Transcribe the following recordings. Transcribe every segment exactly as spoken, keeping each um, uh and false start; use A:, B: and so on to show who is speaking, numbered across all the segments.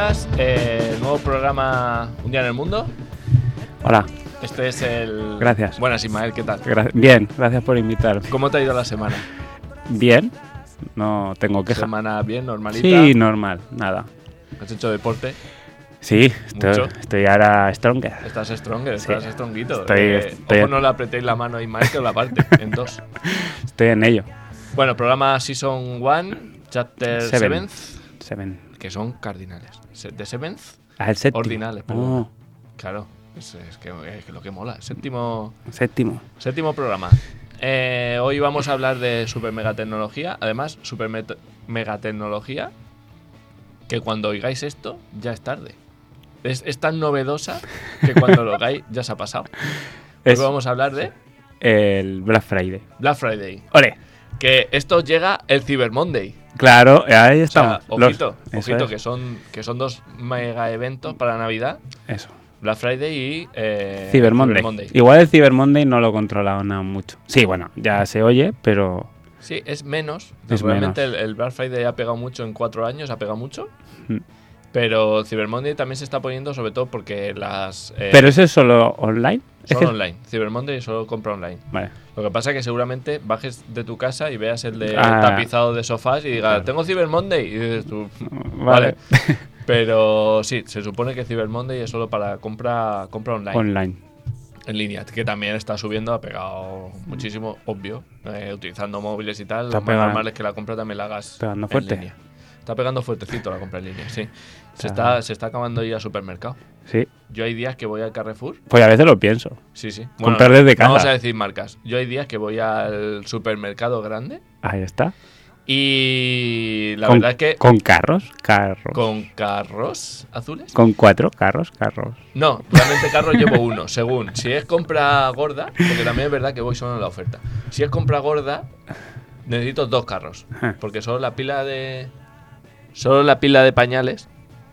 A: días, eh, nuevo programa Un Día en el Mundo.
B: Hola.
A: Este es el...
B: Gracias.
A: Buenas, Ismael, ¿qué tal?
B: Gra- Bien, gracias por invitarme.
A: ¿Cómo te ha ido la semana?
B: Bien, no tengo queja.
A: ¿Semana bien, normalita?
B: Sí, normal, nada.
A: ¿Has hecho deporte?
B: Sí, estoy,
A: ¿Mucho?
B: estoy ahora stronger.
A: Estás stronger,
B: Sí.
A: estás stronguito.
B: Estoy-
A: Eh,
B: estoy-
A: Ojo, no le apretéis la mano a Ismael que os la parte en dos.
B: Estoy en ello.
A: Bueno, programa Season uno, Chapter
B: Seven.
A: seventh,
B: Seven.
A: que son cardinales. Se- ¿De seventh?
B: Ah, el séptimo.
A: Ordinales, perdón.
B: Oh,
A: Claro, es, es que es que lo que mola. Séptimo,
B: séptimo.
A: séptimo programa. Eh, hoy vamos a hablar de super mega tecnología. Además, super met- mega tecnología que cuando oigáis esto ya es tarde. Es, es tan novedosa que cuando lo oigáis ya se ha pasado. Hoy
B: Es
A: vamos a hablar de
B: el Black Friday.
A: Black Friday.
B: ¡Ole!
A: Que esto llega el Cyber Monday.
B: Claro, ahí
A: O
B: estamos.
A: sea,
B: Los-
A: ojito,
B: eso
A: ojito
B: es.
A: que son que son dos mega eventos para Navidad.
B: Eso.
A: Black Friday y eh,
B: Cyber Monday. Igual el Cyber Monday no lo he controlado nada mucho. Sí, bueno, ya se oye, pero...
A: Sí, es menos.
B: Es
A: Realmente
B: menos.
A: El, el Black Friday ha pegado mucho en cuatro años, ha pegado mucho.
B: Mm.
A: Pero Cyber Monday también se está poniendo, sobre todo porque las. eh,
B: ¿Pero eso es solo online? Es
A: Solo
B: que-
A: online. Cyber Monday solo compra online.
B: Vale.
A: Lo que pasa es que seguramente bajes de tu casa y veas el de
B: Ah.
A: tapizado de sofás y digas,
B: Claro.
A: tengo Cyber Monday. Y dices tú,
B: Vale.
A: Pero sí, se supone que Cyber Monday es solo para compra, compra online.
B: Online.
A: En línea, que también está subiendo, ha pegado muchísimo, obvio, eh, utilizando móviles y tal.
B: Está
A: Lo más
B: pegando-
A: normal es que la compra también la hagas
B: Pegando
A: en
B: fuerte.
A: línea. Está pegando fuertecito la compra en línea, sí. Se
B: Está-
A: está, se está acabando ir al supermercado.
B: Sí.
A: Yo hay días que voy al Carrefour.
B: Pues a veces lo pienso.
A: Sí, sí.
B: Comprar desde casa.
A: No vamos a decir marcas. Yo hay días que voy al supermercado grande
B: Ahí está.
A: y la
B: con,
A: verdad es que
B: con carros, carros. Con,
A: con carros azules.
B: cuatro carros, carros.
A: No, realmente carros llevo uno, según. Si es compra gorda, porque también es verdad que voy solo en la oferta. Si es compra gorda, necesito dos carros.
B: Ajá.
A: Porque solo la pila de. Solo la pila de pañales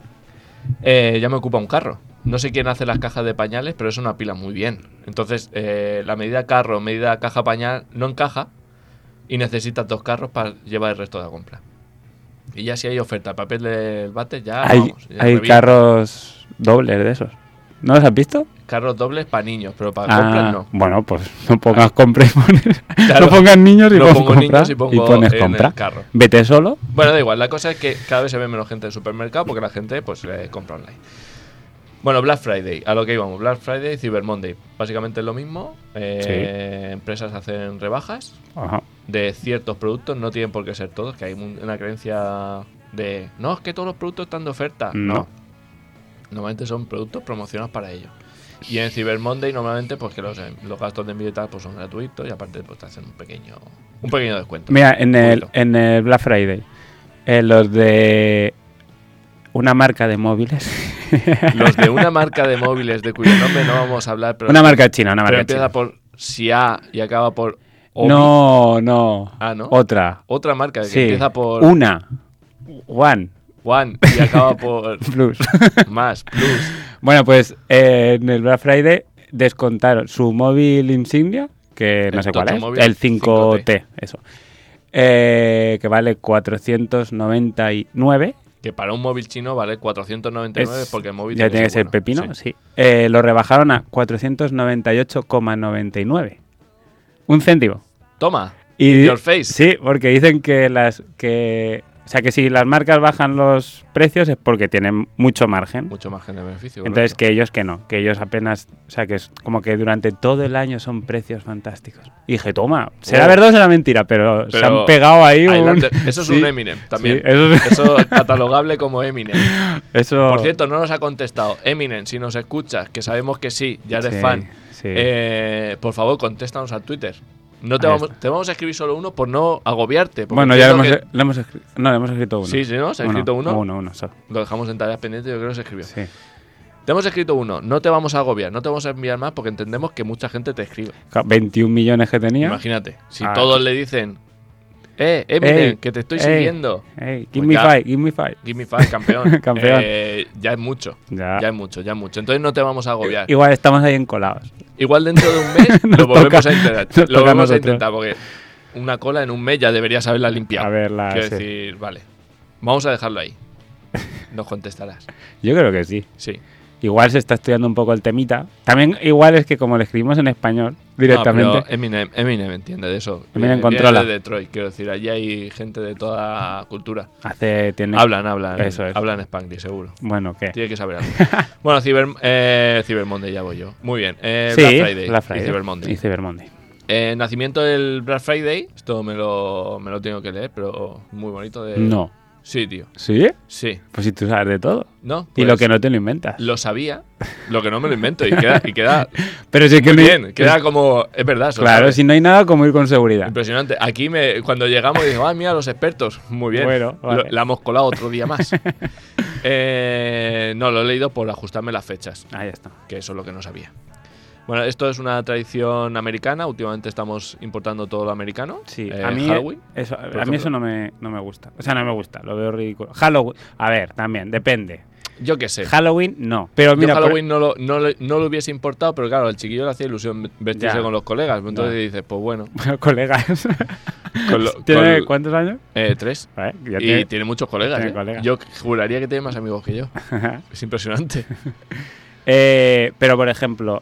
A: eh, ya me ocupa un carro. No sé quién hace las cajas de pañales, pero es una pila muy bien. Entonces, eh, la medida carro, medida caja pañal no encaja y necesitas dos carros para llevar el resto de la compra. Y ya si hay oferta, papel del váter, ya
B: hay
A: vamos. ya
B: hay
A: revienta.
B: carros dobles de esos. ¿No los has visto?
A: Carros dobles para niños, pero para compras no.
B: Bueno, pues no pongas compra y pones.
A: Claro.
B: No pongas niños y
A: No
B: pon
A: pongo
B: compra
A: niños y pongo
B: pones
A: en
B: compra.
A: el carro.
B: Vete solo.
A: Bueno, da igual, la cosa es que cada vez se ve menos gente en el supermercado porque la gente pues eh, compra online. Bueno, Black Friday, a lo que íbamos, Black Friday y Cyber Monday. Básicamente es lo mismo. Eh, Empresas hacen rebajas
B: Ajá.
A: de ciertos productos, no tienen por qué ser todos, que hay un- una creencia de no, es que todos los productos están de oferta.
B: No.
A: No. Normalmente son productos promocionados para ello. Y en Cyber Monday normalmente pues que los, eh, los gastos de envío y tal pues son gratuitos y aparte pues te hacen un pequeño un pequeño descuento.
B: Mira, en el,
A: Poquito.
B: en el Black Friday, en los de una marca de móviles.
A: Los de una marca de móviles de cuyo nombre no vamos a hablar, pero,
B: Una marca china, una
A: pero
B: marca
A: empieza
B: china.
A: por Xia y acaba por Omi.
B: No, no.
A: Ah, ¿no?
B: Otra.
A: Otra marca que
B: Sí.
A: empieza por
B: Una. One.
A: One y acaba por
B: Plus.
A: más, Plus.
B: Bueno, pues eh, en el Black Friday descontaron su móvil insignia, que no
A: El
B: sé cuál
A: tocho
B: es,
A: móvil
B: el cinco T,
A: cinco
B: eso, eh, que vale cuatrocientos noventa y nueve.
A: Que para un móvil chino vale cuatrocientos noventa y nueve
B: Es-
A: porque el móvil
B: ya tiene que ser
A: bueno.
B: pepino,
A: Sí.
B: sí. Eh, lo rebajaron a cuatrocientos noventa y ocho coma noventa y nueve. Un céntimo.
A: Toma.
B: Y
A: Your face.
B: Sí, porque dicen que las que o sea que si las marcas bajan los precios es porque tienen mucho margen.
A: Mucho margen de beneficio.
B: Entonces
A: correcto.
B: que ellos que no, que ellos apenas, o sea que es como que durante todo el año son precios fantásticos. Y dije, toma, será
A: Oh.
B: verdad o será mentira, pero, se
A: Pero
B: han pegado ahí un...
A: Highlander- Eso es
B: Sí,
A: un Eminem también.
B: sí, eso es-
A: Eso es catalogable como Eminem.
B: Eso...
A: Por cierto, no nos ha contestado. Eminem, si nos escuchas, que sabemos que sí, ya eres
B: Sí,
A: fan,
B: sí.
A: eh, por favor, contéstanos al Twitter. No te
B: Ahí
A: vamos,
B: está.
A: te vamos a escribir solo uno por no agobiarte. porque
B: Bueno, ya lo hemos,
A: entiendo
B: le hemos escrito, no, le hemos escrito uno.
A: Sí, sí, ¿no? ¿Se ha escrito uno?
B: Uno, uno, solo.
A: que lo dejamos en tareas pendientes, yo creo que se escribió.
B: Sí.
A: Te hemos escrito uno, no te vamos a agobiar, no te vamos a enviar más porque entendemos que mucha gente te escribe.
B: veintiún millones que tenía.
A: Imagínate, si
B: Ah.
A: todos le dicen, eh, Eminem,
B: Ey,
A: que te estoy
B: ey,
A: siguiendo.
B: Hey,
A: Pues
B: give me
A: ya.
B: five, give me five.
A: Give me five, campeón.
B: Campeón.
A: Eh, ya es mucho.
B: Ya.
A: Ya es mucho, ya es mucho. Entonces no te vamos a agobiar.
B: Igual estamos ahí encolados.
A: Igual dentro de un mes
B: Nos
A: lo volvemos
B: toca-
A: a intentar.
B: nos
A: Lo
B: toca a
A: volvemos a
B: nosotros.
A: intentar porque una cola en un mes ya deberías haberla limpiado.
B: A verla,
A: Quiero
B: sí.
A: decir, vale. Vamos a dejarlo ahí. Nos contestarás.
B: Yo creo que sí.
A: Sí.
B: Igual se está estudiando un poco el temita. También igual es que como le escribimos en español directamente...
A: No, pero Eminem, Eminem entiende de eso.
B: Eminem
A: Viene-
B: controla.
A: viene de Detroit, quiero decir. Allí hay gente de toda cultura.
B: Hace... Tiene...
A: Hablan, hablan.
B: Eso es.
A: Hablan Spanglish, seguro.
B: Bueno, ¿qué?
A: Tiene que saber algo. Bueno, Cyber, eh, Cyber Monday ya voy yo. Muy bien. Eh,
B: Sí,
A: Black Friday,
B: Black Friday.
A: y Cyber Monday.
B: Y Cyber Monday.
A: Eh, nacimiento del Black Friday. Esto me lo, me lo tengo que leer, pero muy bonito. De...
B: No.
A: Sí, tío.
B: ¿Sí?
A: Sí.
B: Pues si tú sabes de todo.
A: ¿No?
B: Y
A: Pues
B: lo que no te lo inventas.
A: Lo sabía, lo que no me lo invento. Y queda, y queda
B: Pero si es que
A: muy
B: no hay-
A: bien. Queda como... Es verdad. eso,
B: Claro,
A: ¿sabes?
B: si no hay nada como ir con seguridad.
A: Impresionante. Aquí me, cuando llegamos digo, ah, mira, los expertos. Muy bien.
B: Bueno, vale.
A: Lo- la hemos colado otro día más. eh, no, lo he leído por ajustarme las fechas,
B: Ahí está.
A: que eso es lo que no sabía. Bueno, esto es una tradición americana. Últimamente estamos importando todo lo americano.
B: Sí,
A: Eh,
B: a mí,
A: Halloween.
B: eso, a
A: por
B: mí
A: ejemplo.
B: eso no me, no me gusta. O sea, no me gusta, lo veo ridículo. Halloween, a ver, también, depende.
A: Yo qué sé.
B: Halloween, no. Pero
A: Yo
B: mira, por-
A: Halloween no, lo, no, le- no lo hubiese importado, pero claro, al chiquillo le hacía ilusión vestirse
B: Ya.
A: con los colegas. Entonces
B: Ya.
A: dices, pues bueno.
B: colegas.
A: Con lo-
B: ¿Tiene
A: con-
B: cuántos años?
A: Eh, tres.
B: Vale, ya
A: Y
B: tiene-
A: tiene muchos colegas,
B: tiene
A: ¿eh?
B: colegas.
A: Yo juraría que tiene más amigos que yo. Es impresionante.
B: Eh, pero, por ejemplo,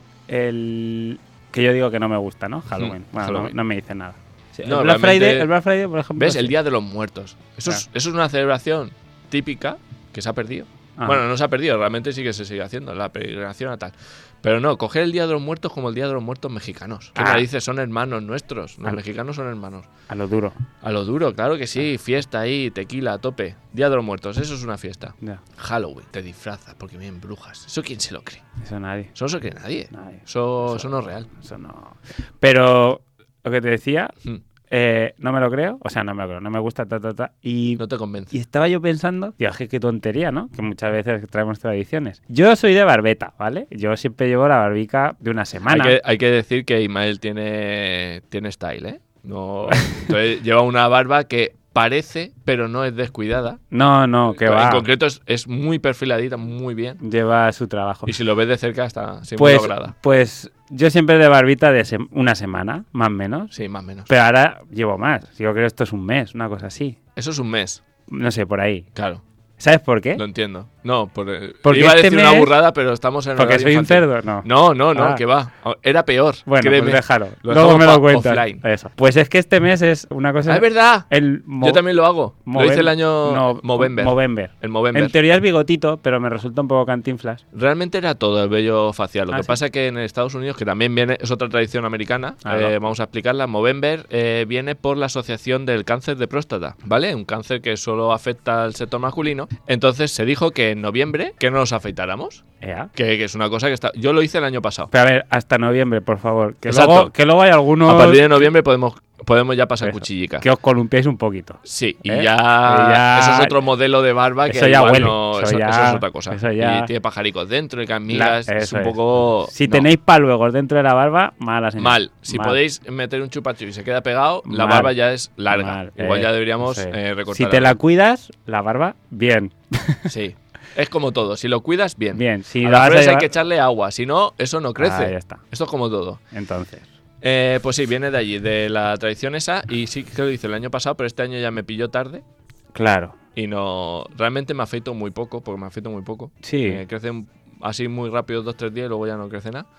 B: el que yo digo que no me gusta, ¿no? Halloween. Bueno, no-
A: Halloween.
B: No, me dice nada. Sí,
A: No,
B: el, Black
A: realmente-
B: Friday, el Black Friday, por ejemplo.
A: ¿Ves?
B: sí.
A: El Día de los Muertos. Eso, es, eso es una celebración típica que se ha perdido.
B: Ah.
A: Bueno, no se ha perdido, realmente sí que se sigue haciendo, la peregrinación a tal. Pero no, coger el Día de los Muertos como el Día de los Muertos mexicanos. Que
B: Ah.
A: narices son hermanos nuestros. Los
B: Ah.
A: mexicanos son hermanos.
B: A lo duro.
A: A lo duro, claro que sí. Fiesta ahí, tequila a tope. Día de los Muertos, eso es una fiesta.
B: Ya,
A: Halloween, te disfrazas porque vienen brujas. ¿Eso quién se lo cree?
B: eso nadie.
A: Eso no se lo cree nadie.
B: Nadie.
A: Eso, eso no es real.
B: Eso no. Pero lo que te decía,
A: Hmm.
B: eh, no me lo creo. O sea, no me lo creo. No me gusta, ta, ta, ta. Y,
A: No te convence.
B: y estaba yo pensando, tío, es que qué tontería, ¿no? Que muchas veces traemos tradiciones. Yo soy de barbeta, ¿vale? Yo siempre llevo la barbica de una
A: Hay
B: semana.
A: que, hay que decir que Ismael tiene, tiene style, ¿eh? No, entonces lleva una barba que parece, pero no es descuidada.
B: No, no, que
A: en
B: va.
A: concreto es, es muy perfiladita, muy bien.
B: Lleva su trabajo.
A: Y si lo ves de cerca está siempre
B: Pues,
A: lograda.
B: pues yo siempre de barbita de sem- una semana, más o menos.
A: Sí, más o menos.
B: Pero ahora llevo más. Yo creo que esto es un mes, una cosa así.
A: Eso es un mes,
B: No sé, por ahí.
A: claro.
B: ¿Sabes por qué?
A: Lo entiendo. No, por, eh,
B: Porque
A: iba a
B: este
A: decir una
B: mes-
A: burrada, pero estamos en
B: Porque
A: horario
B: soy un
A: infantil.
B: cerdo, no.
A: No, no, no,
B: Ah.
A: que va. Era peor.
B: Bueno,
A: créeme.
B: pues déjalo.
A: Lo
B: Luego
A: dejamos
B: me lo
A: pa-
B: cuentas.
A: offline.
B: Eso. Pues es que este mes es una cosa...
A: Ah, es verdad.
B: El mo-
A: Yo también lo hago. Lo
B: Moven-
A: hice el año
B: no,
A: Movember.
B: Movember.
A: El Movember.
B: En teoría es bigotito, pero me resulta un poco cantinflas.
A: Realmente era todo el vello facial. Lo
B: Ah,
A: que
B: ¿sí?
A: pasa es que en Estados Unidos, que también viene, es otra tradición americana,
B: Ah,
A: eh,
B: no.
A: vamos a explicarla. Movember eh, viene por la Asociación del Cáncer de Próstata, ¿vale? Un cáncer que solo afecta al sector masculino. Entonces se dijo que en noviembre que no nos afeitáramos,
B: Ea.
A: que, que es una cosa que está... Yo lo hice el año pasado.
B: Pero a ver, hasta noviembre, por favor. Que,
A: Exacto.
B: luego, que luego hay algunos
A: A partir de noviembre podemos, podemos ya pasar
B: Eso.
A: cuchillica.
B: que os columpiéis un poquito.
A: Sí, y
B: ¿Eh?
A: ya,
B: Y ya-
A: Eso es otro modelo de barba que
B: Eso ya
A: igual
B: huele,
A: no-
B: eso
A: eso,
B: ya-
A: eso es otra cosa.
B: eso ya-
A: Y tiene pajaricos dentro y camigas.
B: La-
A: es
B: eso
A: un
B: es.
A: poco...
B: Si
A: no.
B: tenéis paluegos dentro de la barba, mala señal.
A: Mal. Si
B: Mal.
A: podéis meter un chupachu y se queda pegado, la
B: Mal.
A: barba ya es larga.
B: Mal.
A: Igual
B: Eh,
A: ya deberíamos
B: sí.
A: eh, recortar.
B: Si te la cuidas, la barba, bien.
A: Sí. Es como todo. Si lo cuidas, bien.
B: Bien. Si
A: a
B: la
A: las
B: vas a
A: flores hay
B: llevar-
A: que echarle agua. Si no, eso no crece.
B: Ah, ya está.
A: Esto es como todo.
B: Entonces.
A: Eh, pues sí, viene de allí, de la tradición esa. Y sí que lo hice el año pasado, pero este año ya me pilló tarde.
B: Claro.
A: Y no. Realmente me afeito muy poco, porque me afeito muy poco.
B: Sí.
A: Eh, crecen así muy rápido, dos tres días, y luego ya no crece nada.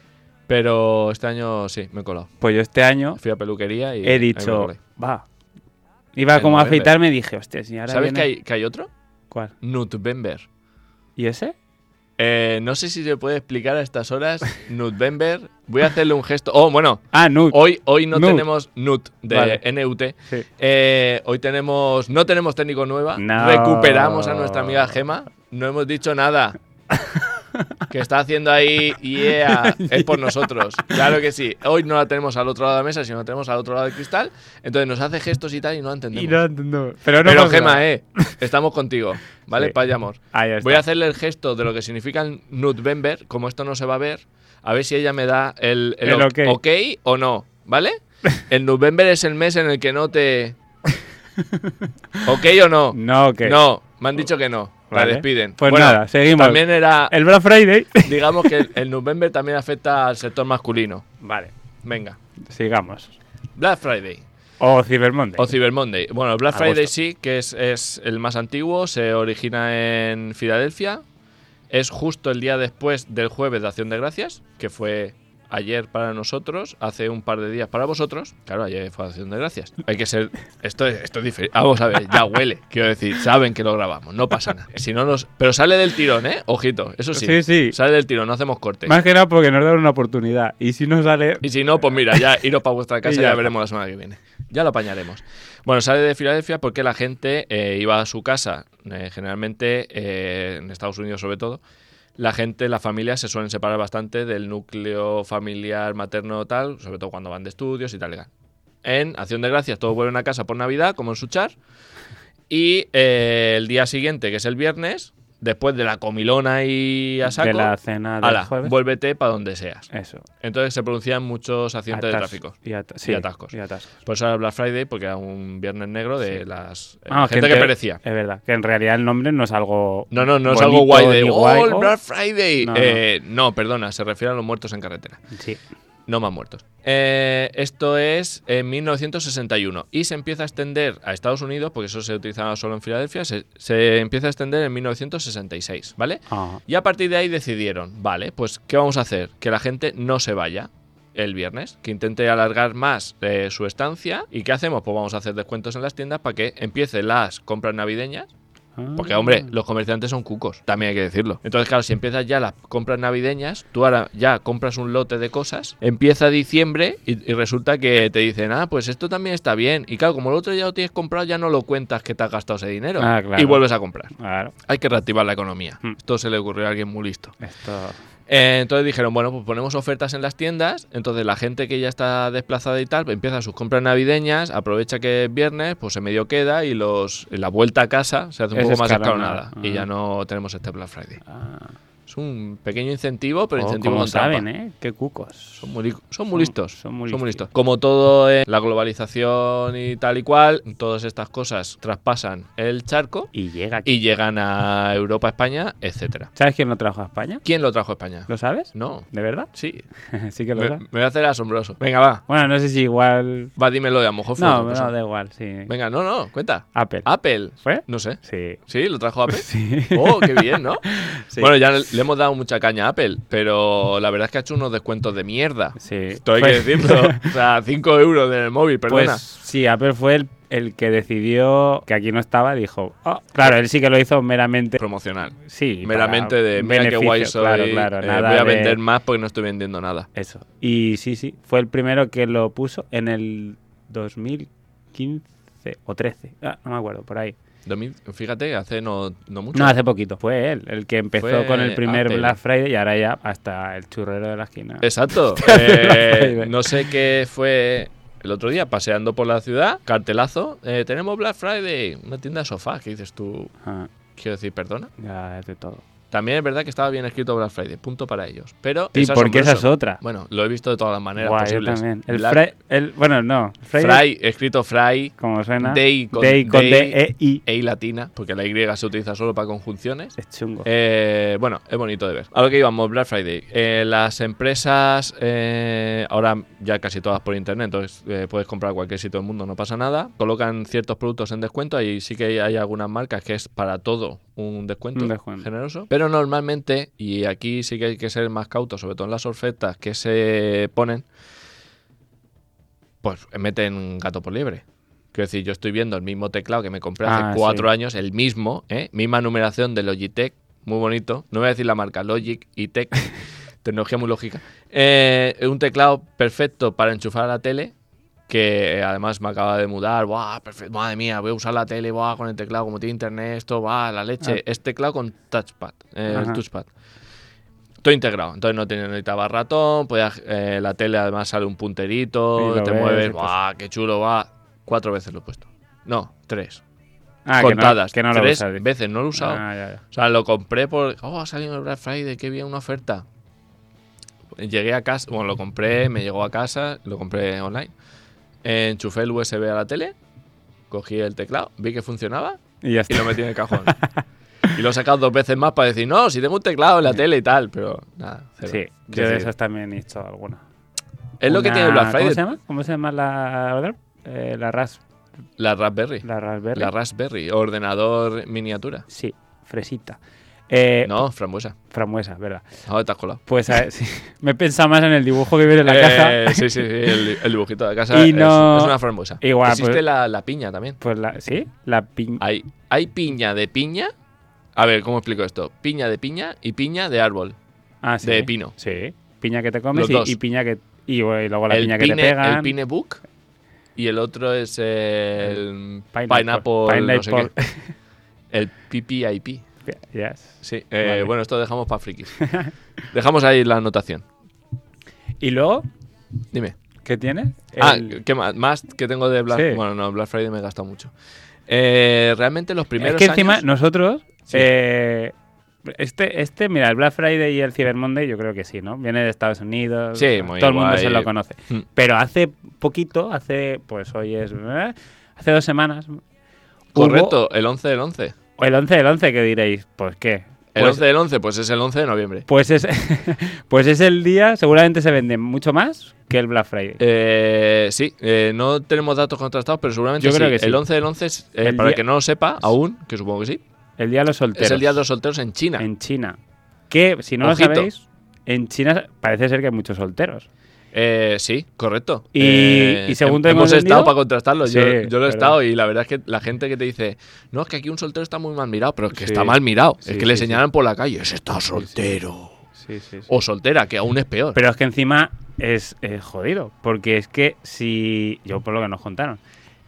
A: Pero este año sí, me he colado.
B: Pues yo este año
A: Fui a peluquería y.
B: he
A: ahí me
B: dicho,
A: colé.
B: va. Iba
A: El
B: como a
A: Movember.
B: afeitarme y dije, hostia, si ahora
A: ¿Sabes
B: viene-
A: que hay, que hay otro?
B: ¿Cuál?
A: Nutvember.
B: ¿Y ese?
A: Eh, no sé si se puede explicar a estas horas. Nutvember. Voy a hacerle un gesto. Oh, bueno.
B: Ah, Nut.
A: Hoy, hoy no
B: Nut.
A: tenemos Nut de
B: Vale.
A: N U T.
B: Sí.
A: Eh, hoy tenemos. No tenemos técnico nueva.
B: No.
A: Recuperamos a nuestra amiga Gema. No hemos dicho nada. Que está haciendo ahí, yeah, es por nosotros. Claro que sí. Hoy no la tenemos al otro lado de la mesa, sino la tenemos al otro lado del cristal. Entonces nos hace gestos y tal y no la entendemos.
B: Y no, no, pero no
A: Pero
B: pasa
A: Gema,
B: nada.
A: eh, estamos contigo, ¿vale?
B: Sí.
A: Vayamos.
B: Ahí está.
A: Voy a hacerle el gesto de lo que significa el Nutvember, como esto no se va a ver, a ver si ella me da el, el,
B: El
A: ok,
B: ok.
A: ok o no, ¿vale? El Nutvember es el mes en el que no te... ¿Ok o no?
B: No, que.
A: No, me han dicho que no. La
B: Vale.
A: despiden.
B: Pues
A: Bueno,
B: nada, seguimos.
A: También era...
B: El Black Friday.
A: Digamos que el, el Nutvember también afecta al sector masculino.
B: Vale,
A: Venga.
B: sigamos.
A: Black Friday.
B: O Cyber Monday.
A: O Cyber Monday. Bueno, el Black
B: Agosto.
A: Friday sí, que es, es el más antiguo, se origina en Filadelfia. Es justo el día después del jueves de Acción de Gracias, que fue ayer para nosotros, hace un par de días para vosotros. Claro, ayer fue Acción de Gracias. Hay que ser... Esto es, esto es diferente. Vamos a ver, ya huele. Quiero decir, saben que lo grabamos, no pasa nada. Si no nos... Pero sale del tirón, ¿eh? Ojito, eso sí.
B: Sí, sí.
A: Sale del tirón, no hacemos cortes.
B: Más que nada porque nos dan una oportunidad. Y si no sale...
A: Y si no, pues mira, ya iros para vuestra casa y
B: Y
A: ya,
B: ya
A: veremos la semana que viene. Ya lo apañaremos. Bueno, sale de Filadelfia porque la gente eh, iba a su casa, eh, generalmente eh, en Estados Unidos sobre todo. La gente, las familias se suelen separar bastante del núcleo familiar materno tal, sobre todo cuando van de estudios y tal. Y tal. En Acción de Gracias todos vuelven a casa por Navidad, como en Suchar. Y eh, el día siguiente, que es el viernes, después de la comilona y a saco,
B: De la cena del
A: ala,
B: jueves.
A: vuélvete para donde seas.
B: Eso.
A: Entonces se producían muchos accidentes de
B: Atas-
A: tráfico.
B: Y, at- sí,
A: y atascos.
B: y atascos.
A: Por eso era Black Friday, porque era un viernes negro de
B: Sí.
A: las eh,
B: Ah,
A: gente que,
B: te-
A: perecía.
B: Es verdad, que en realidad el nombre no es algo.
A: No, no, no es
B: bonito
A: algo guay de
B: ni
A: ¡Oh,
B: guay,
A: el
B: oh".
A: Black Friday!
B: No,
A: No, eh, no. perdona, se refiere a los muertos en carretera.
B: Sí.
A: No más muertos. Eh, esto es en mil novecientos sesenta y uno y se empieza a extender a Estados Unidos, porque eso se utilizaba solo en Filadelfia, se, se empieza a extender en mil novecientos sesenta y seis, ¿vale?
B: Ajá.
A: Y a partir de ahí decidieron, vale, pues ¿qué vamos a hacer? Que la gente no se vaya el viernes, que intente alargar más eh, su estancia. ¿Y qué hacemos? Pues vamos a hacer descuentos en las tiendas para que empiecen las compras navideñas. Porque, hombre, los comerciantes son cucos, también hay que decirlo. Entonces, claro, si empiezas ya las compras navideñas, tú ahora ya compras un lote de cosas, empieza diciembre y, y resulta que te dicen, ah, pues esto también está bien. Y claro, como el otro ya lo tienes comprado, ya no lo cuentas que te has gastado ese dinero.
B: Ah, claro.
A: Y vuelves a comprar.
B: Claro.
A: Hay que reactivar la economía.
B: Hmm.
A: Esto se le ocurrió a alguien muy listo.
B: Esto.
A: Eh, entonces dijeron, bueno, pues ponemos ofertas en las tiendas. Entonces la gente que ya está desplazada y tal, empieza sus compras navideñas, aprovecha que es viernes, pues se medio queda y los la vuelta a casa se hace un
B: Es
A: poco más
B: escalonada.
A: escalonada. Y
B: Ah.
A: ya no tenemos este Black Friday.
B: Ah.
A: Es un pequeño incentivo, pero
B: Oh,
A: incentivo
B: como
A: con trampa.
B: saben, ¿eh? Qué cucos.
A: Son muy, li- son muy
B: Son-
A: listos.
B: son muy
A: listos.
B: listos.
A: Como todo en la globalización y tal y cual, todas estas cosas traspasan el charco
B: Y llega aquí.
A: y llegan a Europa, España, etcétera.
B: ¿Sabes quién lo trajo a España?
A: ¿Quién lo trajo a España?
B: ¿Lo sabes?
A: No.
B: ¿De verdad?
A: Sí.
B: Sí que lo
A: Me,
B: sabes.
A: me voy a hacer asombroso. Venga, va.
B: Bueno, no sé si igual.
A: Va, dímelo, y a lo mejor fue
B: No,
A: otra
B: no,
A: cosa.
B: da igual, sí.
A: Venga, no, no, cuenta.
B: Apple.
A: Apple.
B: ¿Fue?
A: No sé.
B: Sí.
A: ¿Sí? ¿Lo trajo Apple?
B: Sí.
A: Oh, qué bien, ¿no?
B: Sí.
A: Bueno, ya le hemos dado mucha caña a Apple, pero la verdad es que ha hecho unos descuentos de mierda.
B: Sí.
A: Esto hay
B: Fue-
A: que decirlo. O sea, cinco euros en el móvil, perdona.
B: Pues sí, Apple fue el, el que decidió que aquí no estaba, dijo. "Oh". Claro, él sí que lo hizo meramente.
A: Promocional.
B: Sí.
A: Meramente
B: para
A: de, mira qué
B: beneficio,
A: guay soy,
B: Claro, claro.
A: eh,
B: nada
A: voy a
B: de-
A: vender más porque no estoy vendiendo nada.
B: Eso. Y sí, sí. Fue el primero que lo puso en el dos mil quince o trece. Ah, no me acuerdo, por ahí.
A: dos mil, fíjate, hace no, no mucho.
B: No, hace poquito. Fue él el que empezó
A: Fue
B: con el primer
A: Apple.
B: Black Friday y ahora ya hasta el churrero de la esquina.
A: Exacto.
B: Black
A: Eh,
B: Friday.
A: no sé qué fue el otro día, paseando por la ciudad, cartelazo, eh, tenemos Black Friday, una tienda de sofá, que dices tú,
B: Ah,
A: quiero decir, perdona.
B: ya es de todo.
A: También es verdad que estaba bien escrito Black Friday, punto para ellos. Pero
B: Sí,
A: es
B: porque esa es
A: asombroso.
B: otra.
A: Bueno, lo he visto de todas las maneras
B: Guay, yo
A: posibles.
B: también. El
A: Black-
B: Fri- el, bueno, no. Friday,
A: Fry, escrito Fry,
B: como suena.
A: Day con,
B: Day con
A: day,
B: D E I.
A: E latina, porque la Y se utiliza solo para conjunciones.
B: Es chungo.
A: Eh, bueno, es bonito de ver. A lo que íbamos, Black Friday. Eh, las empresas, eh, ahora ya casi todas por internet, entonces eh, puedes comprar cualquier sitio del mundo, no pasa nada. Colocan ciertos productos en descuento y sí que hay algunas marcas que es para todo un descuento,
B: Un descuento.
A: generoso. Pero normalmente, y aquí sí que hay que ser más cautos, sobre todo en las ofertas que se ponen, pues meten gato por liebre. Quiero decir, yo estoy viendo el mismo teclado que me compré hace
B: Ah,
A: cuatro
B: sí.
A: años, el mismo, ¿eh? Misma numeración de Logitech, muy bonito. No voy a decir la marca, Logic y Tech, tecnología muy lógica. Eh, un teclado perfecto para enchufar a la tele, que además me acaba de mudar. ¡Buah, perfecto! Madre mía, voy a usar la tele, ¡buah, con el teclado, como tiene internet, esto, va, la leche!
B: Ah.
A: Es teclado con touchpad, eh, el
B: Ajá.
A: touchpad. Todo integrado, entonces no tiene necesitaba ratón, podía, eh, la tele además sale un punterito,
B: Y lo
A: te
B: ves,
A: mueves,
B: y pues-
A: ¡buah, qué chulo, va! Cuatro veces lo he puesto. No, tres.
B: Ah,
A: Contadas.
B: Que no, que no lo
A: tres
B: usas.
A: veces, no lo he usado.
B: Ah, ya, ya.
A: O sea, lo compré por... Oh, ha salido el Black Friday, qué bien, una oferta. Llegué a casa, bueno, lo compré, me llegó a casa, lo compré online. Enchufé el U S B a la tele, cogí el teclado, vi que funcionaba
B: Y ya
A: y
B: está.
A: lo metí en el cajón. Y lo he sacado dos veces más para decir, no, si tengo un teclado en la tele y tal, pero nada. cero.
B: Sí,
A: Quiero
B: yo de
A: decir,
B: esas también he hecho alguna.
A: Es lo que
B: Una-
A: tiene el Black Friday.
B: ¿Cómo se llama? ¿Cómo se llama la otra? eh, la Ras,
A: La Raspberry.
B: la Raspberry.
A: La Raspberry, ordenador miniatura.
B: Sí, fresita. Eh,
A: No, frambuesa.
B: Frambuesa, ¿verdad?
A: Ahora te has colado.
B: Pues a ver, sí. Me he pensado más en el dibujo que viene en la
A: Eh,
B: caja.
A: Sí, sí, sí, el, el dibujito de casa
B: Y
A: es,
B: no-
A: es una frambuesa.
B: Igual,
A: Existe
B: pues-
A: la, la piña también.
B: Pues la, sí, la piña.
A: Hay, hay piña de piña. A ver, ¿cómo explico esto? Piña de piña y piña de árbol.
B: Ah, sí.
A: de pino.
B: Sí, piña que te comes
A: Los
B: y,
A: dos.
B: y piña que. Y, bueno, y luego la
A: el
B: piña
A: pine,
B: que te pegan.
A: El pine book y el otro es el
B: Pineapple.
A: pineapple, no sé
B: Pineapple.
A: qué. El P P I P.
B: Yes.
A: Sí, eh,
B: Vale.
A: bueno, esto lo dejamos para frikis. Dejamos ahí la anotación.
B: Y luego,
A: Dime.
B: ¿qué tienes?
A: Ah,
B: El-
A: ¿qué más? Más que tengo de Black
B: Sí.
A: Bueno, no, Black Friday me he gastado mucho. Eh, realmente los primeros
B: es que encima
A: años...
B: nosotros.
A: Sí.
B: eh, este, este, mira, el Black Friday y el Cyber Monday, yo creo que sí, ¿no? Viene de Estados Unidos.
A: Sí, muy
B: todo el mundo
A: guay.
B: se lo conoce.
A: Mm.
B: Pero hace poquito, hace. Pues hoy es. ¿eh? Hace dos semanas.
A: Correcto, el once del once.
B: hubo- el once del once, que diréis, pues qué.
A: El
B: Pues-
A: once del once, pues es el once de noviembre.
B: Pues es, pues es el día, seguramente se vende mucho más que el Black Friday.
A: Eh, sí, eh, no tenemos datos contrastados, pero seguramente
B: Yo creo
A: sí.
B: que sí.
A: El once del once, es, eh,
B: El
A: para el
B: día-
A: que no lo sepa aún, que supongo que sí,
B: El día de los solteros.
A: es el Día de los Solteros en China.
B: En China. Que, si no
A: Ojito.
B: lo sabéis, en China parece ser que hay muchos solteros.
A: Eh, sí, correcto.
B: Y-
A: Eh,
B: y según
A: hem-
B: tengo
A: hemos
B: entendido-
A: estado para contrastarlo. yo,
B: Sí,
A: yo lo he
B: pero-
A: estado y la verdad es que la gente que te dice, no, es que aquí un soltero está muy mal mirado, pero es que
B: Sí.
A: está mal mirado.
B: Sí,
A: es que
B: sí,
A: le
B: sí.
A: señalan por la calle, ese está
B: Sí, sí.
A: soltero.
B: Sí, sí, sí.
A: O soltera, que aún es peor.
B: Pero es que encima es, es jodido. Porque es que si. Yo, por lo que nos contaron.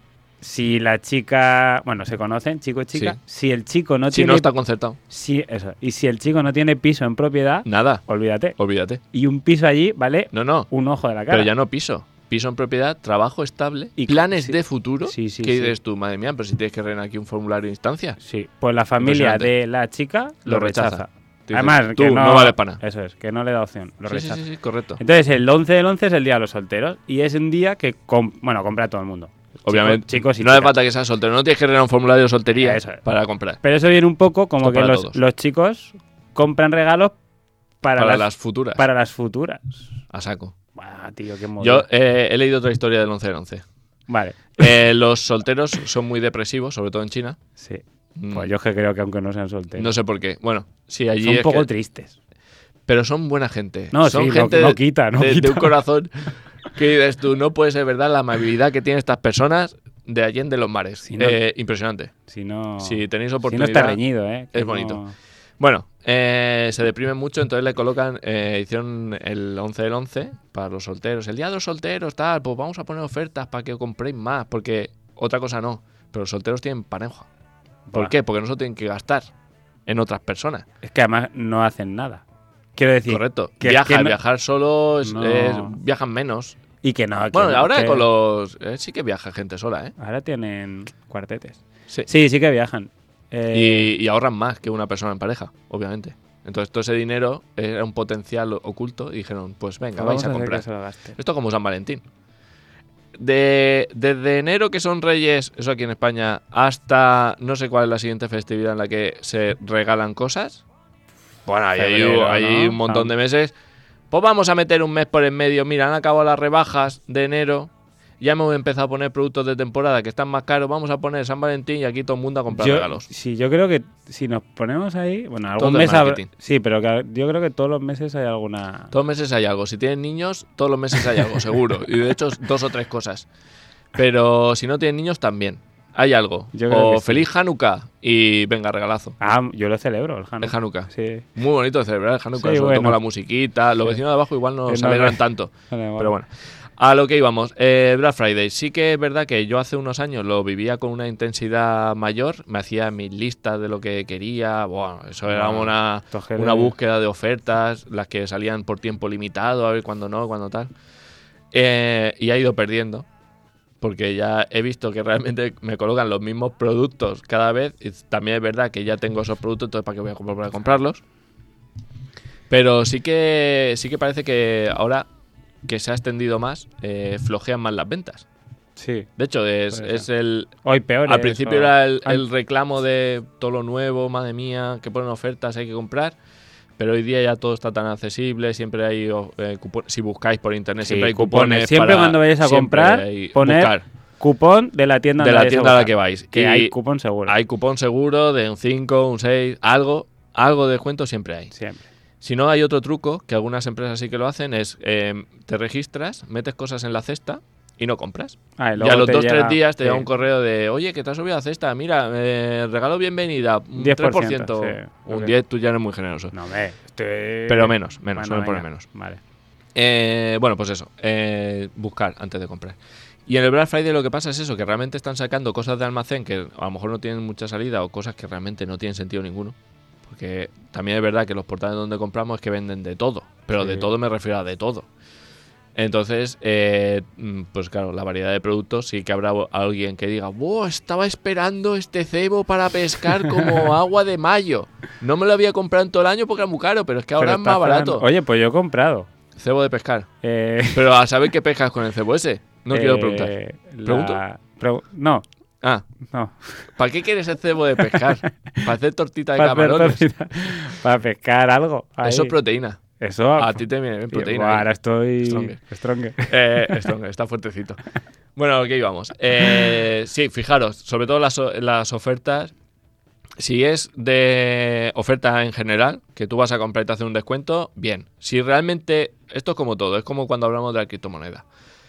B: Si la chica. Bueno, se conocen, chico y chica.
A: Sí.
B: Si el chico no
A: si
B: tiene.
A: no está concertado.
B: si- eso. Y si el chico no tiene piso en propiedad,
A: Nada,
B: olvídate.
A: olvídate.
B: Y un piso allí vale
A: No, no.
B: un ojo de la cara.
A: Pero ya no piso. Piso en propiedad, trabajo estable
B: Y-
A: y planes
B: sí.
A: de futuro.
B: Sí, sí,
A: ¿Qué
B: sí.
A: dices tú? Madre mía, pero si tienes que rellenar aquí un formulario de instancia.
B: Sí, pues la familia
A: Impresionante.
B: de la chica lo,
A: Lo
B: rechaza.
A: rechaza. Tú
B: Además,
A: dices,
B: que
A: tú
B: no,
A: no vales para nada.
B: Eso es, que no le da opción, lo
A: Sí, sí,
B: rechaza.
A: sí, sí, correcto.
B: Entonces, el once del once es el día de los solteros y es un día que, com- bueno, compra todo el mundo.
A: Obviamente,
B: Chicos, chicos y
A: no hace
B: chicas.
A: falta que seas soltero. No tienes que rellenar un formulario de soltería
B: Eso es.
A: para comprar.
B: Pero eso viene un poco como
A: Esto
B: que
A: para
B: los,
A: todos.
B: los chicos compran regalos para,
A: Para
B: las,
A: las futuras.
B: para las futuras.
A: A saco.
B: Buah, tío, qué modo.
A: Yo eh, he leído otra historia del once del once.
B: Vale,
A: Eh, los solteros son muy depresivos, sobre todo en China.
B: sí.
A: Mm,
B: Pues yo es que creo que aunque no sean solteros.
A: No sé por qué. Bueno, sí, allí
B: son un
A: es
B: poco
A: que-
B: tristes.
A: pero son buena gente.
B: No,
A: son
B: sí, no-
A: gente
B: no
A: de-
B: quita, no
A: de, de
B: quita.
A: un corazón que dices tú, no puede ser verdad la amabilidad que tienen estas personas de Allende los mares.
B: Si no-
A: Eh, impresionante.
B: Si no,
A: Si tenéis
B: si no
A: oportunidad.
B: está reñido, ¿eh? Que
A: es
B: no-
A: bonito. Bueno, eh, se deprimen mucho, entonces le colocan, eh, hicieron el once del once para los solteros. El día de los solteros, tal, pues vamos a poner ofertas para que compréis más, porque otra cosa no. Pero los solteros tienen pareja. ¿Por
B: Buah.
A: qué? Porque no se tienen que gastar en otras personas.
B: Es que además no hacen nada. Quiero decir,
A: Correcto.
B: que-
A: Viajar,
B: que no-
A: viajar solo es-
B: No.
A: es- viajan menos.
B: y que no. que
A: Bueno,
B: no,
A: ahora
B: que-
A: con los... eh, sí que viaja gente sola, ¿eh?
B: Ahora tienen cuartetes.
A: Sí.
B: Sí, sí que viajan. Eh,
A: Y, y ahorran más que una persona en pareja, obviamente. Entonces todo ese dinero era un potencial oculto y dijeron, pues venga,
B: pues
A: vais
B: vamos
A: a
B: hacer
A: comprar.
B: que se lo gasten.
A: Esto como San Valentín. De, desde enero, que son Reyes, eso aquí en España, hasta no sé cuál es la siguiente festividad en la que se regalan cosas. Bueno, ahí hay,
B: Febrero,
A: hay
B: ¿no?
A: un montón
B: Ah.
A: de meses. Pues vamos a meter un mes por en medio. Mira, han acabado las rebajas de enero. Ya hemos empezado a poner productos de temporada que están más caros. Vamos a poner San Valentín y aquí todo el mundo a comprar
B: Yo-
A: regalos.
B: Sí, yo creo que si nos ponemos ahí, bueno, algún
A: Todo es
B: mes habrá-
A: marketing.
B: sí, pero que yo creo que todos los meses hay alguna.
A: Todos los meses hay algo. Si tienen niños, todos los meses hay algo, seguro. Y de hecho, dos o tres cosas. Pero si no tienen niños, también. Hay algo.
B: Yo creo
A: O
B: que sí.
A: feliz Hanukkah y venga, regalazo.
B: Ah, yo lo celebro, el Hanukkah.
A: El Hanukkah.
B: Sí.
A: Muy bonito de celebrar el Hanukkah,
B: Sí,
A: sobre
B: bueno.
A: todo con la musiquita. Los
B: Sí.
A: vecinos de abajo igual no
B: Que
A: se
B: no
A: alegran
B: ve-
A: tanto.
B: Vale, vale.
A: Pero bueno. A lo que íbamos, eh, Black Friday. Sí que es verdad que yo hace unos años lo vivía con una intensidad mayor. Me hacía mis listas de lo que quería. Bueno, eso era
B: Ah,
A: una,
B: Tojer
A: una
B: de-
A: búsqueda de ofertas, las que salían por tiempo limitado, a ver cuándo no, cuándo tal. Eh, y ha ido perdiendo. Porque ya he visto que realmente me colocan los mismos productos cada vez. Y también es verdad que ya tengo esos productos, entonces ¿para qué voy a comprar para comprarlos? Pero sí que sí que parece que ahora que se ha extendido más, eh, flojean más las ventas.
B: Sí.
A: De hecho, es,
B: Puede
A: es
B: ser.
A: el...
B: Hoy peor.
A: Al
B: ¿eh?
A: principio
B: Eso-
A: era el,
B: Ay,
A: el reclamo de todo lo nuevo, madre mía, que ponen ofertas, hay que comprar. Pero hoy día ya todo está tan accesible, siempre hay, oh, eh, cupo- si buscáis por internet,
B: Sí,
A: siempre hay
B: cupones.
A: cupones.
B: Siempre
A: para-
B: cuando vayáis a
A: siempre
B: comprar,
A: hay-
B: poner
A: buscar.
B: Cupón de la tienda
A: de
B: donde
A: la
B: vayáis
A: tienda a la
B: buscar.
A: que vais.
B: Que
A: Y
B: hay cupón seguro.
A: hay cupón seguro de un cinco, un seis, algo, algo de descuento siempre hay.
B: Siempre.
A: Si no, hay otro truco que algunas empresas sí que lo hacen, es eh, te registras, metes cosas en la cesta y no compras.
B: Ah, y
A: Y
B: luego
A: a los
B: te
A: dos o
B: llega-
A: tres días te
B: sí.
A: llega un correo de, oye, que te has subido a la cesta, mira, eh, regalo bienvenida, un
B: diez
A: tres
B: por
A: por
B: ciento,
A: ciento,
B: sí.
A: un
B: Ok.
A: diez, tú ya eres muy generoso.
B: No, hombre, estoy...
A: Pero menos, menos,
B: Bueno,
A: suelen poner
B: venga.
A: menos.
B: Vale.
A: Eh, bueno, pues eso, eh, buscar antes de comprar. Y en el Black Friday lo que pasa es eso, que realmente están sacando cosas de almacén que a lo mejor no tienen mucha salida o cosas que realmente no tienen sentido ninguno. Porque también es verdad que los portales donde compramos es que venden de todo, pero
B: Sí.
A: de todo me refiero a de todo. Entonces, eh, mm, pues claro, la variedad de productos sí que habrá alguien que diga, ¡wow! Estaba esperando este cebo para pescar como agua de mayo. No me lo había comprado en todo el año porque era muy caro, pero es que ahora
B: Pero
A: es más
B: estás
A: barato.
B: pagando- Oye, pues yo he comprado.
A: Cebo de pescar.
B: Eh,
A: Pero a saber qué pescas con el cebo ese. No quiero
B: eh,
A: preguntar.
B: la-
A: ¿Pregunto?
B: Pregu- no,
A: Ah,
B: no.
A: ¿para qué quieres el cebo de pescar? ¿Para hacer tortita de
B: Para, hacer
A: camarones?
B: tortita- para pescar algo. ahí.
A: Eso es proteína.
B: Eso.
A: A ti te viene bien proteína.
B: Buah,
A: ahí.
B: ahora estoy.
A: Stronger.
B: Stronger.
A: Eh, esto, está fuertecito. Bueno, aquí íbamos. Eh, sí, fijaros, sobre todo las, o- las ofertas. Si es de oferta en general, que tú vas a comprar y te hacen un descuento, bien. Si realmente, esto es como todo, es como cuando hablamos de la criptomoneda.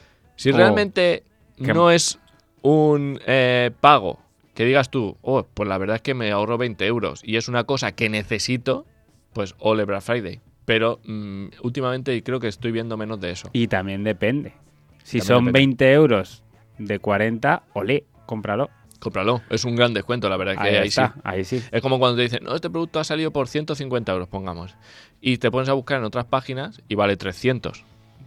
A: Si
B: Oh,
A: realmente
B: qué-
A: no es un eh, pago que digas tú, oh, pues la verdad es que me ahorro veinte euros y es una cosa que necesito, pues ole Black Friday. Pero mm, últimamente creo que estoy viendo menos de eso.
B: Y también depende. Si
A: También
B: son
A: depende.
B: veinte euros de cuarenta, olé, cómpralo.
A: Cómpralo, es un gran descuento, la verdad es que
B: Ahí,
A: ahí,
B: está,
A: sí.
B: ahí sí.
A: Es como cuando te dicen, no, este producto ha salido por ciento cincuenta euros, pongamos. Y te pones a buscar en otras páginas y vale trescientos.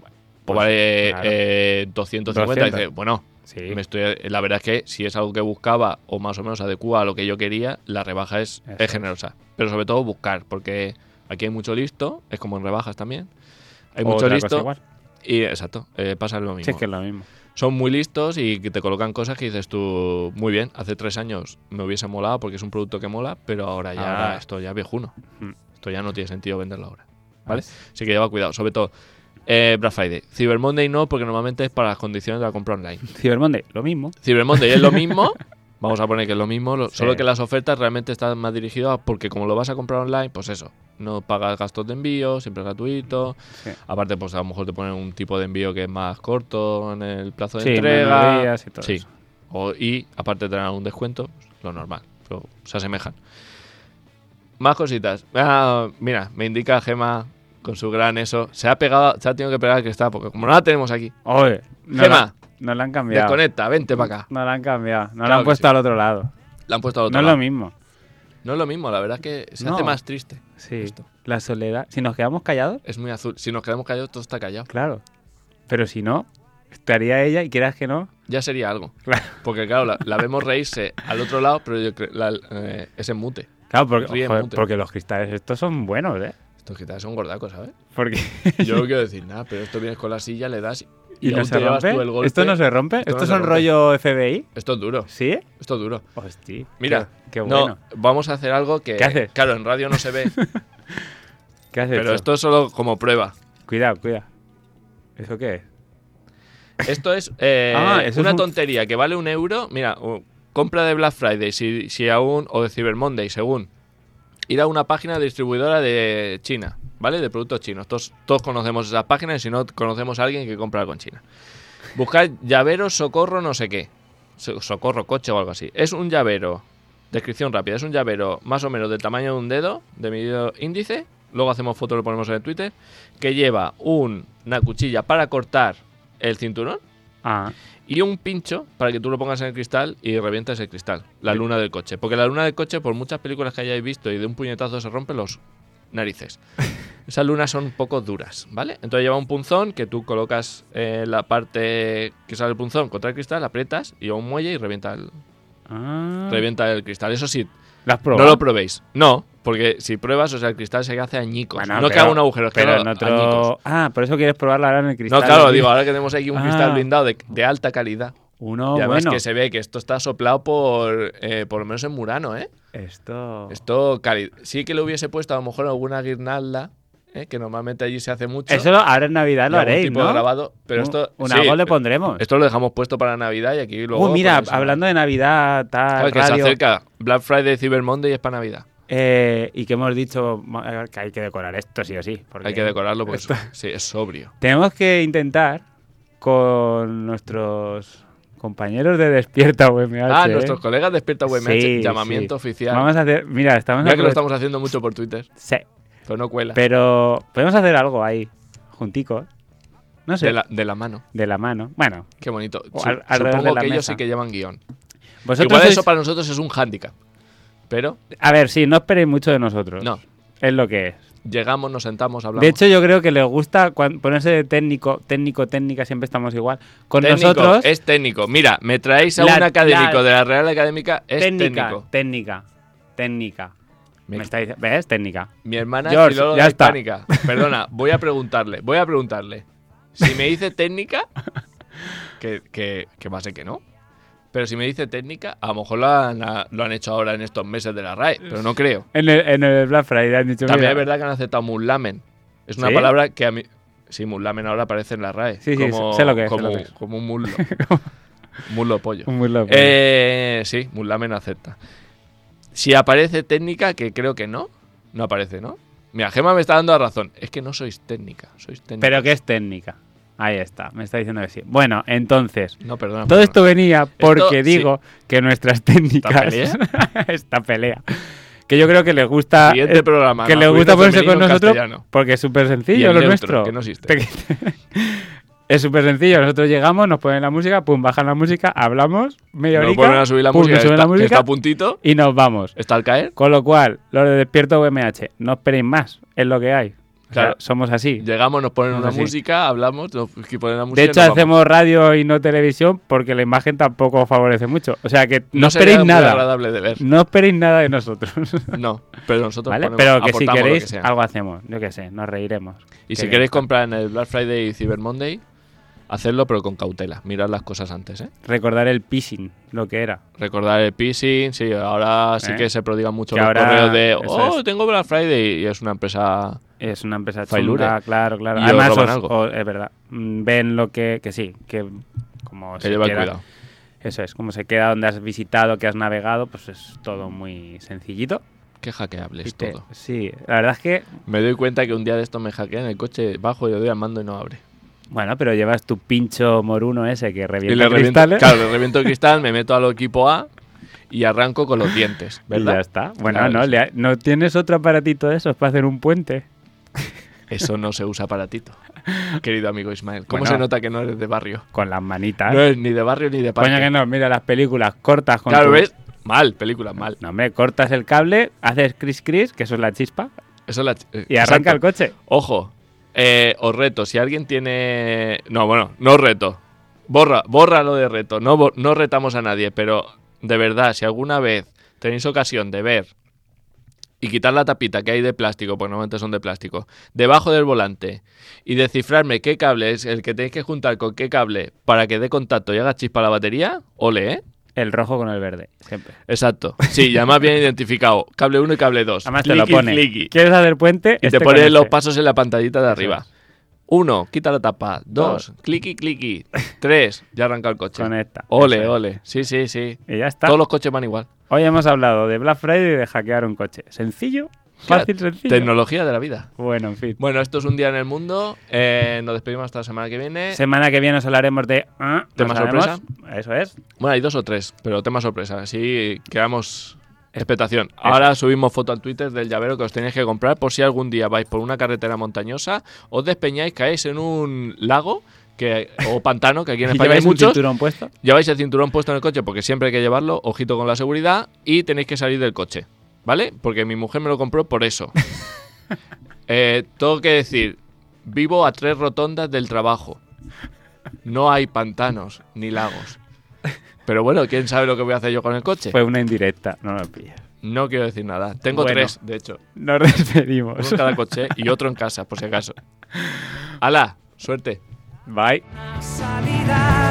A: O
B: Pues,
A: vale
B: claro.
A: eh, doscientos cincuenta. Y
B: doscientos.
A: dices, bueno,
B: Sí.
A: me estoy, la verdad es que si es algo que buscaba o más o menos adecua a lo que yo quería, la rebaja es,
B: Eso
A: es
B: es.
A: generosa. Pero sobre todo buscar, porque aquí hay mucho listo, es como en rebajas también. Hay
B: O
A: mucho
B: otra cosa
A: listo.
B: igual.
A: Y exacto, eh, pasa lo mismo.
B: Sí, es que es lo mismo.
A: Son muy listos y que te colocan cosas que dices tú, muy bien, hace tres años me hubiese molado porque es un producto que mola, pero ahora ya
B: Ahora-
A: esto ya es viejuno.
B: Mm.
A: Esto ya no tiene sentido venderlo ahora. ¿Vale?
B: Así.
A: Así que lleva cuidado. Sobre todo, eh, Black Friday. Cyber Monday no, porque normalmente es para las condiciones de la compra online.
B: Cyber Monday, lo mismo.
A: Cyber Monday es lo mismo. Vamos a poner que es lo mismo, lo-
B: Sí.
A: solo que las ofertas realmente están más dirigidas porque como lo vas a comprar online, pues eso, no pagas gastos de envío, siempre es gratuito.
B: Sí.
A: Aparte, pues a lo mejor te ponen un tipo de envío que es más corto en el plazo de
B: Sí,
A: entrega.
B: menos días y todo
A: Sí.
B: eso.
A: O, y aparte te dan un descuento, pues, lo normal, pero se asemejan. Más cositas. Ah, mira, me indica Gema con su gran eso. Se ha pegado, se ha tenido que pegar el cristal porque como no la tenemos aquí.
B: Oye, no
A: Gema,
B: la, no la han cambiado.
A: desconecta, vente para acá.
B: No la han cambiado. No
A: Claro
B: la han
A: que
B: puesto
A: sí.
B: al otro lado.
A: La han puesto al otro
B: No es
A: lado.
B: lo mismo.
A: No es lo mismo, la verdad es que se
B: No.
A: hace más triste.
B: Sí.
A: Esto.
B: La soledad. Si nos quedamos callados,
A: Es muy azul. Si nos quedamos callados, todo está callado.
B: claro. Pero si no, estaría ella y quieras que no.
A: Ya sería algo.
B: Claro.
A: Porque claro, la, la vemos reírse al otro lado, pero yo creo la, eh, es en mute.
B: Claro, porque,
A: Ríe
B: joder,
A: mute.
B: porque los cristales estos son buenos, ¿eh?
A: Estos quizás son gordacos, ¿sabes?
B: Porque
A: Yo no quiero decir nada, pero esto vienes con la silla, le das y,
B: ¿Y no
A: aún
B: se
A: te llevas
B: rompe?
A: tú el golpe.
B: ¿Esto no se rompe?
A: Esto no
B: ¿Estos
A: se
B: son
A: rompe.
B: rollo F B I?
A: Esto es duro,
B: ¿Sí?
A: esto es duro.
B: Hostia.
A: Mira,
B: Qué, qué
A: no,
B: bueno.
A: vamos a hacer algo que,
B: ¿Qué haces?
A: claro, en radio no se ve,
B: ¿Qué has
A: pero
B: hecho?
A: esto es solo como prueba.
B: Cuidado, cuidado. ¿Eso qué es?
A: Esto es eh,
B: Ah, eso
A: una
B: es un-
A: tontería que vale un euro. Mira, o- compra de Black Friday, si, si aún, o de Cyber Monday, según. Ir a una página distribuidora de China, ¿vale? De productos chinos. Todos, todos conocemos esas páginas y si no, conocemos a alguien que compra algo en China. Buscar llaveros, socorro, no sé qué. So- Socorro, coche o algo así. Es un llavero, descripción rápida, es un llavero más o menos del tamaño de un dedo, de medido índice. Luego hacemos fotos y lo ponemos en el Twitter. Que lleva un- una cuchilla para cortar el cinturón
B: Ah,
A: y un pincho para que tú lo pongas en el cristal y revientes el cristal, la luna del coche. Porque la luna del coche, por muchas películas que hayáis visto y de un puñetazo se rompen los narices. Esas lunas son un poco duras, ¿vale? Entonces lleva un punzón que tú colocas en la parte que sale el punzón contra el cristal, aprietas y lleva un muelle y revienta el,
B: ah.
A: revienta el cristal. Eso sí,
B: ¿Lo has
A: no
B: probado?
A: lo probéis. No, porque si pruebas, o sea, el cristal se hace añicos.
B: Bueno,
A: no que
B: pero-
A: haga un agujero, es que
B: Pero
A: haga
B: en
A: añicos.
B: otro... Ah, por eso quieres probarla ahora en el cristal.
A: No, claro,
B: aquí.
A: digo, ahora que tenemos aquí un cristal
B: Ah.
A: blindado de, de alta calidad.
B: Uno
A: y además
B: bueno.
A: que se ve que esto está soplado por eh, por lo menos en Murano, ¿eh?
B: Esto...
A: Esto cali- sí que le hubiese puesto a lo mejor alguna guirnalda ¿eh? Que normalmente allí se hace mucho.
B: Eso lo- ahora en Navidad lo
A: y algún
B: haréis,
A: tipo
B: ¿no?
A: de grabado, pero
B: Un-
A: esto
B: un
A: sí,
B: algo le pondremos.
A: Esto lo dejamos puesto para Navidad y aquí luego...
B: Uh, mira,
A: pues,
B: hablando de Navidad, tal,
A: claro, que se
B: radio,
A: acerca Black Friday, Cyber Monday y es para Navidad.
B: eh, y que hemos dicho ma- que hay que decorar esto sí o sí. porque
A: Hay que decorarlo porque
B: esto-
A: es, sí, es sobrio.
B: Tenemos que intentar con nuestros compañeros de Despierta U M H.
A: Ah,
B: ¿eh?
A: nuestros colegas Despierta U M H,
B: Sí,
A: llamamiento
B: sí.
A: oficial.
B: Vamos a hacer, mira, estamos
A: Mira que lo
B: aprovech-
A: estamos haciendo mucho por Twitter,
B: Sí,
A: pero no cuela.
B: pero podemos hacer algo ahí, junticos. No sé,
A: De la, de la mano.
B: de la mano. Bueno,
A: Qué bonito.
B: O
A: Su-
B: al- alrededor
A: supongo
B: de la
A: que ellos
B: mesa.
A: sí que llevan guión.
B: vosotros
A: Igual
B: sois-
A: eso para nosotros es un hándicap. Pero
B: A ver, sí, no esperéis mucho de nosotros.
A: no.
B: Es lo que es.
A: Llegamos, nos sentamos, hablamos.
B: De hecho, yo creo que les gusta cuan- ponerse de técnico, técnico, técnica, siempre estamos igual. Con
A: técnico,
B: nosotros,
A: es técnico. Mira, me traéis a
B: La-
A: un académico
B: la-
A: de la Real Académica, es
B: técnica,
A: técnico.
B: técnica, técnica.
A: Me-
B: Me está diciendo, ¿ves? Técnica.
A: Mi hermana
B: George,
A: es filóloga
B: ya está.
A: hispánica. Perdona, voy a preguntarle, voy a preguntarle. Si me dice técnica, que, que, que va a ser que no. Pero si me dice técnica, a lo mejor lo han, lo han hecho ahora en estos meses de la R A E, pero no creo.
B: En el, en el Black Friday han dicho,
A: También
B: mira,
A: es verdad que han aceptado muslamen. Es una
B: ¿Sí?
A: palabra que a mí... Sí, muslamen ahora aparece en la R A E.
B: Sí, sí,
A: como,
B: sé lo que es, sé
A: Como,
B: lo que es.
A: como un muslo. muslo pollo.
B: un muslo, pues.
A: Eh, sí, muslamen acepta. Si aparece técnica, que creo que no, no aparece, ¿no? Mira, Gemma me está dando la razón. Es que no sois técnica, sois técnica.
B: Pero que es técnica. Ahí está, me está diciendo que sí. Bueno, entonces,
A: No, perdona.
B: todo
A: perdona.
B: esto venía porque
A: Esto,
B: digo que nuestras técnicas...
A: pelea?
B: esta pelea. Que yo creo que les gusta...
A: Siguiente
B: eh,
A: programa.
B: que les
A: masculino,
B: gusta ponerse
A: femenino
B: con
A: en
B: nosotros
A: castellano.
B: porque es súper
A: Y
B: sencillo
A: el
B: lo
A: neutro,
B: nuestro.
A: que no existe.
B: Es súper sencillo. Nosotros llegamos, nos ponen la música, pum, bajan la música, hablamos, media
A: Nos
B: horita,
A: vuelven a subir la
B: pum,
A: música,
B: nos suben
A: está,
B: la
A: que
B: música
A: está a puntito,
B: y nos vamos.
A: está al caer.
B: Con lo cual, lo de Despierto U M H, no esperéis más, es lo que hay. O sea,
A: Claro.
B: somos así.
A: Llegamos, nos ponen
B: Somos
A: una
B: así.
A: música, hablamos, nos ponen la música.
B: De
A: y
B: hecho,
A: nos vamos.
B: hacemos radio y no televisión porque la imagen tampoco favorece mucho. O sea que no,
A: No sería
B: esperéis
A: muy
B: nada.
A: agradable de ver.
B: No esperéis nada de nosotros.
A: No, pero nosotros
B: ¿Vale?
A: ponemos-
B: Pero que si
A: aportamos lo
B: queréis,
A: que sea.
B: algo hacemos. Yo qué sé, nos reiremos.
A: Y
B: Que
A: si
B: ya
A: queréis
B: está.
A: comprar en el Black Friday y Cyber Monday, hacedlo pero con cautela. Mirad las cosas antes, ¿eh?
B: Recordar el phishing, lo que era.
A: Recordar el phishing, sí, ahora sí
B: ¿Eh?
A: que se prodigan mucho
B: Que
A: los
B: ahora-
A: correos de,
B: eso
A: oh,
B: es.
A: tengo Black Friday y es una empresa...
B: Es una empresa
A: Failure.
B: chunga, claro, claro.
A: Y
B: Además,
A: os roban
B: os-
A: algo.
B: os- es verdad. Mm, Ven lo que, que sí, que como
A: Que
B: se
A: lleva
B: queda-
A: cuidado.
B: Eso es, como se queda donde has visitado, que has navegado, pues es todo muy sencillito.
A: Qué hackeable
B: Y
A: es
B: te-
A: todo.
B: Sí, la verdad es que,
A: Me doy cuenta que un día de esto me hackean el coche, bajo y le doy al mando y no abre.
B: bueno, pero llevas tu pincho moruno ese que
A: Y
B: revienta
A: le reviento,
B: cristales.
A: claro, le reviento el cristal, me meto al equipo A y arranco con los dientes,
B: Y
A: ¿verdad?
B: ya está. Bueno,
A: Claro,
B: no,
A: sí.
B: le ha- ¿no tienes otro aparatito de esos para hacer un puente?
A: Eso no se usa para Tito, querido amigo Ismael. ¿Cómo
B: Bueno.
A: se nota que no eres de barrio?
B: Con las manitas.
A: No eres ni de barrio ni de parque.
B: Coño que no, mira las películas, cortas con
A: Claro,
B: tu-
A: ¿ves? Mal, película, mal.
B: No, hombre, cortas el cable, haces cris cris, que eso es la chispa,
A: Eso es la ch- eh,
B: y arranca
A: exacto.
B: el coche.
A: Ojo, eh, os reto, si alguien tiene... No, bueno, no os reto. Borra, borra lo de reto. No, bo- no retamos a nadie, pero de verdad, si alguna vez tenéis ocasión de ver y quitar la tapita que hay de plástico, porque normalmente son de plástico, debajo del volante y descifrarme qué cable es el que tenéis que juntar con qué cable para que dé contacto y haga chispa la batería, ole, ¿eh?
B: El rojo con el verde, siempre.
A: Exacto. Sí, ya más bien identificado. Cable uno y cable dos.
B: Además te lo
A: Cliqui,
B: pone.
A: cliqui.
B: ¿Quieres hacer puente?
A: Y
B: Este
A: te
B: con
A: pone los
B: este.
A: pasos en la pantallita de
B: Eso
A: arriba.
B: es.
A: Uno, quita la tapa. Dos, cliqui, cliqui. Tres, ya arranca el coche.
B: Conecta.
A: Ole,
B: Eso es.
A: ole. Sí, sí, sí.
B: Y ya está.
A: Todos los coches van igual.
B: Hoy hemos hablado de Black Friday y de hackear un coche. Sencillo, fácil, sencillo.
A: Tecnología de la vida.
B: Bueno, en fin.
A: Bueno, esto es un día en el mundo. Eh, nos despedimos hasta la semana que viene.
B: Semana que viene os hablaremos de... ah, no
A: ¿Tema
B: sabemos.
A: sorpresa?
B: Eso es.
A: Bueno, hay dos o tres, pero tema sorpresa. Así creamos expectación. Ahora subimos foto al Twitter del llavero que os tenéis que comprar por si algún día vais por una carretera montañosa, os despeñáis, caéis en un lago que, o pantano, que aquí en
B: ¿Y
A: España hay
B: lleváis un
A: muchos.
B: cinturón puesto?
A: Lleváis el cinturón puesto en el coche porque siempre hay que llevarlo, ojito con la seguridad, y tenéis que salir del coche, ¿vale? Porque mi mujer me lo compró por eso. eh, tengo que decir, vivo a tres rotondas del trabajo. No hay pantanos ni lagos. Pero bueno, ¿quién sabe lo que voy a hacer yo con el coche?
B: Fue una indirecta, no lo pillas.
A: No quiero decir nada. Tengo
B: Bueno.
A: tres, de hecho.
B: Nos despedimos.
A: Uno en cada coche y otro en casa, por si acaso. ¡Hala! ¡Suerte!
B: Bye.
C: Salida.